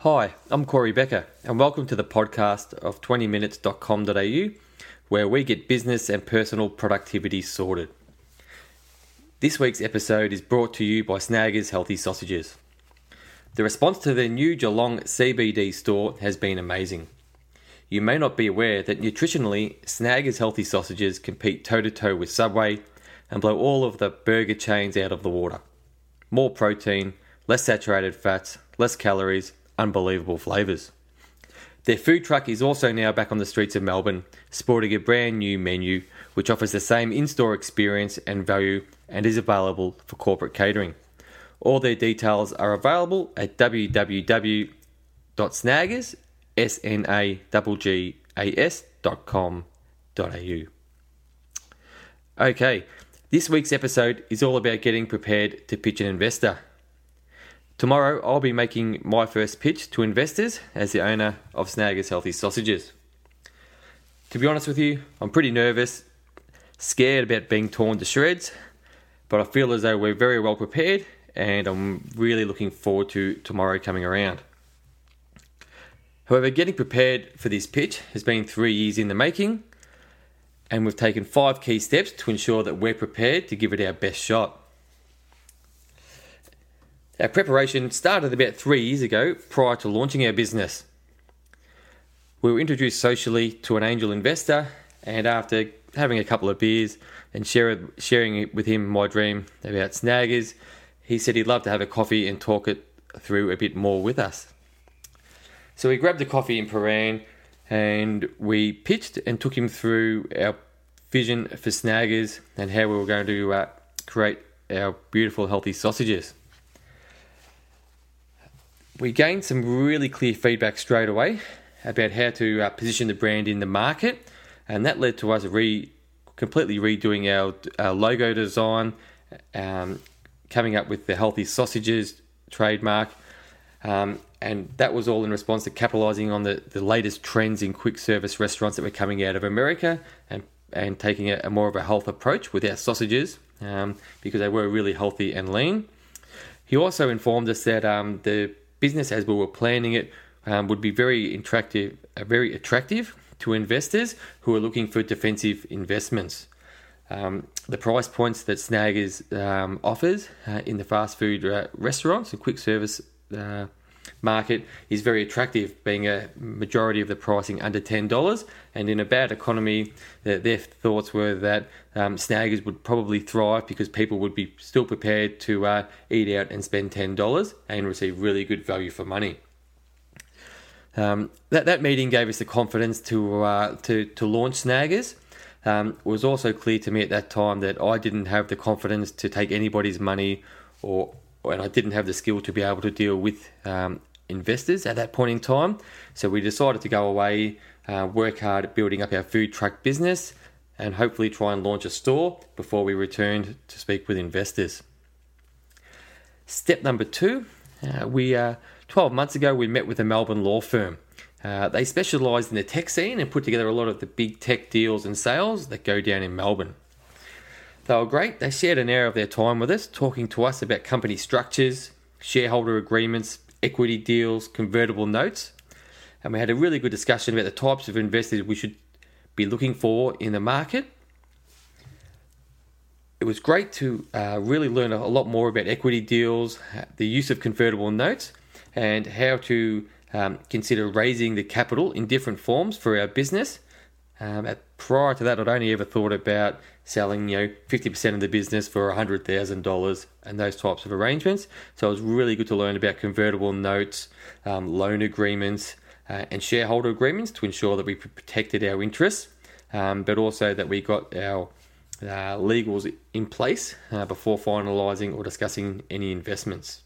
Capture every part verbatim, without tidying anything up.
Hi, I'm Corey Becker, and welcome to the podcast of twenty minutes dot com dot a u, where we get business and personal productivity sorted. This week's episode is brought to you by Snaggers Healthy Sausages. The response to their new Geelong C B D store has been amazing. You may not be aware that nutritionally, Snaggers Healthy Sausages compete toe-to-toe with Subway and blow all of the burger chains out of the water. More protein, less saturated fats, less calories, unbelievable flavours. Their food truck is also now back on the streets of Melbourne, sporting a brand new menu which offers the same in-store experience and value and is available for corporate catering. All their details are available at w w w dot snaggers dot com dot a u. Okay, this week's episode is all about getting prepared to pitch an investor. Tomorrow, I'll be making my first pitch to investors as the owner of Snaggers Healthy Sausages. To be honest with you, I'm pretty nervous, scared about being torn to shreds, but I feel as though we're very well prepared and I'm really looking forward to tomorrow coming around. However, getting prepared for this pitch has been three years in the making, and we've taken five key steps to ensure that we're prepared to give it our best shot. Our preparation started about three years ago prior to launching our business. We were introduced socially to an angel investor, and after having a couple of beers and share, sharing with him my dream about Snaggers, he said he'd love to have a coffee and talk it through a bit more with us. So we grabbed a coffee in Paran and we pitched and took him through our vision for Snaggers and how we were going to uh, create our beautiful healthy sausages. We gained some really clear feedback straight away about how to uh, position the brand in the market, and that led to us re completely redoing our, our logo design, um, coming up with the Healthy Sausages trademark, um, and that was all in response to capitalising on the, the latest trends in quick service restaurants that were coming out of America and, and taking a, a more of a health approach with our sausages um, because they were really healthy and lean. He also informed us that um, the business, as we were planning it, um, would be very attractive, uh, very attractive to investors who are looking for defensive investments. Um, the price points that Snaggers um, offers uh, in the fast food uh, restaurants and quick service uh, market is very attractive, being a majority of the pricing under ten dollars. And in a bad economy, uh, their thoughts were that um, Snaggers would probably thrive because people would be still prepared to uh, eat out and spend ten dollars and receive really good value for money. Um, that that meeting gave us the confidence to uh, to to launch Snaggers. Um, it was also clear to me at that time that I didn't have the confidence to take anybody's money, or and I didn't have the skill to be able to deal with um, investors at that point in time. So we decided to go away, uh, work hard at building up our food truck business, and hopefully try and launch a store before we returned to speak with investors. Step number two, uh, we uh, twelve months ago we met with a Melbourne law firm. Uh, they specialised in the tech scene and put together a lot of the big tech deals and sales that go down in Melbourne. They were great. They shared an hour of their time with us, talking to us about company structures, shareholder agreements, equity deals, convertible notes. And we had a really good discussion about the types of investors we should be looking for in the market. It was great to uh, really learn a lot more about equity deals, the use of convertible notes, and how to um, consider raising the capital in different forms for our business. Um, at, prior to that, I'd only ever thought about selling, you know, fifty percent of the business for one hundred thousand dollars and those types of arrangements. So it was really good to learn about convertible notes, um, loan agreements, uh, and shareholder agreements to ensure that we protected our interests, um, but also that we got our uh, legals in place uh, before finalising or discussing any investments.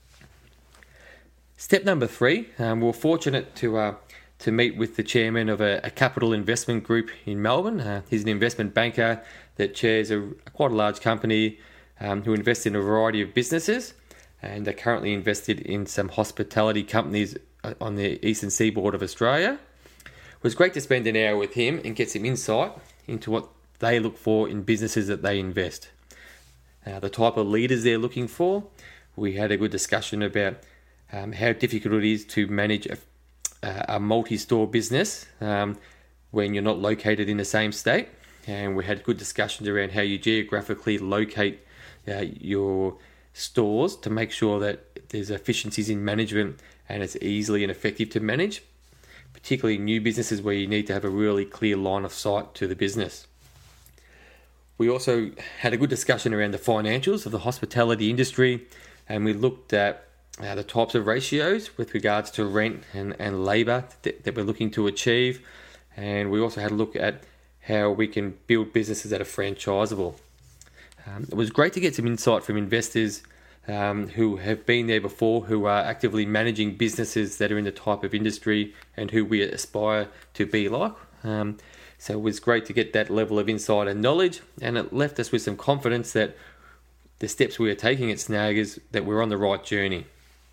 Step number three, um, we were fortunate to uh, to meet with the chairman of a, a capital investment group in Melbourne. Uh, he's an investment banker that chairs a, a quite a large company um, who invests in a variety of businesses, and they're currently invested in some hospitality companies on the eastern seaboard of Australia. It was great to spend an hour with him and get some insight into what they look for in businesses that they invest. Uh, the type of leaders they're looking for. We had a good discussion about um, how difficult it is to manage a, a multi-store business um, when you're not located in the same state. And we had good discussions around how you geographically locate uh, your stores to make sure that there's efficiencies in management and it's easily and effective to manage, particularly new businesses where you need to have a really clear line of sight to the business. We also had a good discussion around the financials of the hospitality industry, and we looked at uh, the types of ratios with regards to rent and, and labour that, that we're looking to achieve. And we also had a look at how we can build businesses that are franchisable. Um, it was great to get some insight from investors um, who have been there before, who are actively managing businesses that are in the type of industry and who we aspire to be like. Um, so it was great to get that level of insight and knowledge, and it left us with some confidence that the steps we are taking at Snaggers, that we're on the right journey.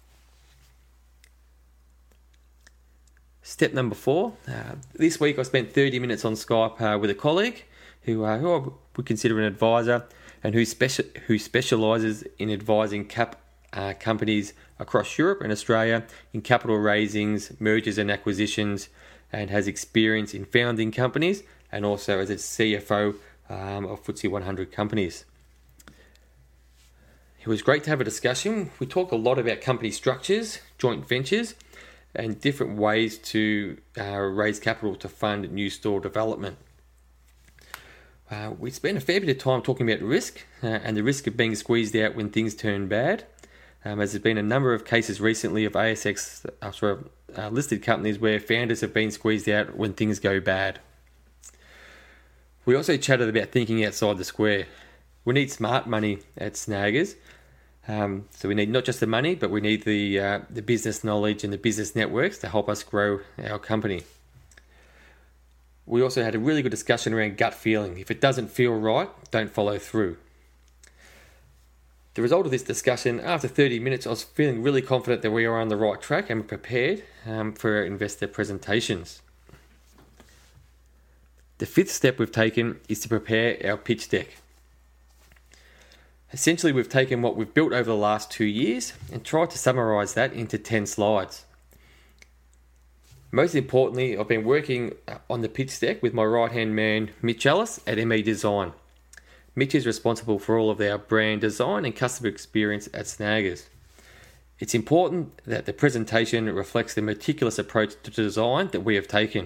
Step number four. Uh, this week I spent thirty minutes on Skype uh, with a colleague who, uh, who I would consider an advisor and who, speci- who specialises in advising cap uh, companies across Europe and Australia in capital raisings, mergers and acquisitions, and has experience in founding companies and also as a C F O um, of F T S E one hundred companies. It was great to have a discussion. We talked a lot about company structures, joint ventures, and different ways to uh, raise capital to fund new store development. Uh, we spent a fair bit of time talking about risk uh, and the risk of being squeezed out when things turn bad, um, as there's been a number of cases recently of A S X uh, sorry, uh, listed companies where founders have been squeezed out when things go bad. We also chatted about thinking outside the square. We need smart money at Snaggers. Um, so we need not just the money, but we need the uh, the business knowledge and the business networks to help us grow our company. We also had a really good discussion around gut feeling. If it doesn't feel right, don't follow through. The result of this discussion, after thirty minutes, I was feeling really confident that we are on the right track and prepared um, for our investor presentations. The fifth step we've taken is to prepare our pitch deck. Essentially, we've taken what we've built over the last two years and tried to summarise that into ten slides. Most importantly, I've been working on the pitch deck with my right-hand man, Mitch Ellis at M E Design. Mitch is responsible for all of our brand design and customer experience at Snaggers. It's important that the presentation reflects the meticulous approach to design that we have taken.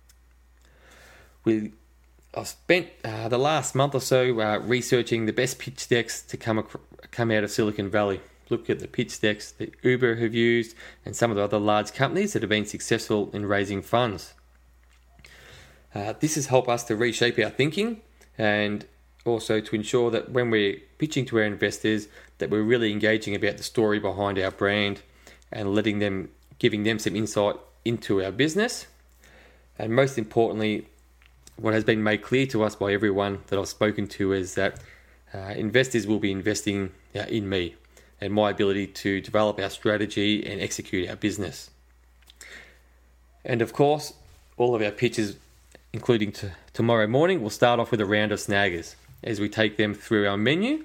We I've spent uh, the last month or so uh, researching the best pitch decks to come ac- come out of Silicon Valley. Look at the pitch decks that Uber have used and some of the other large companies that have been successful in raising funds. Uh, this has helped us to reshape our thinking and also to ensure that when we're pitching to our investors that we're really engaging about the story behind our brand and letting them, giving them some insight into our business. And most importantly, what has been made clear to us by everyone that I've spoken to is that uh, investors will be investing uh, in me and my ability to develop our strategy and execute our business. And of course, all of our pitches, including t- tomorrow morning, will start off with a round of Snaggers as we take them through our menu.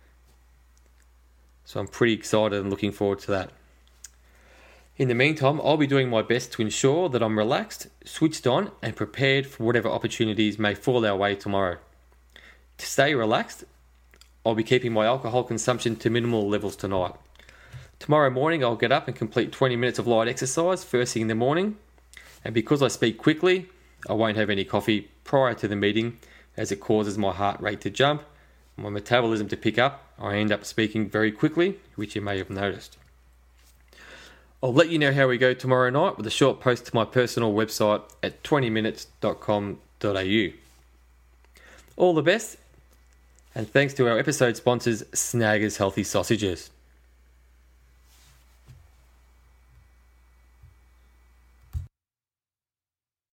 So I'm pretty excited and looking forward to that. In the meantime, I'll be doing my best to ensure that I'm relaxed, switched on, and prepared for whatever opportunities may fall our way tomorrow. To stay relaxed, I'll be keeping my alcohol consumption to minimal levels tonight. Tomorrow morning, I'll get up and complete twenty minutes of light exercise first thing in the morning. And because I speak quickly, I won't have any coffee prior to the meeting as it causes my heart rate to jump, my metabolism to pick up. I end up speaking very quickly, which you may have noticed. I'll let you know how we go tomorrow night with a short post to my personal website at twenty minutes dot com dot a u. All the best, and thanks to our episode sponsors, Snaggers Healthy Sausages.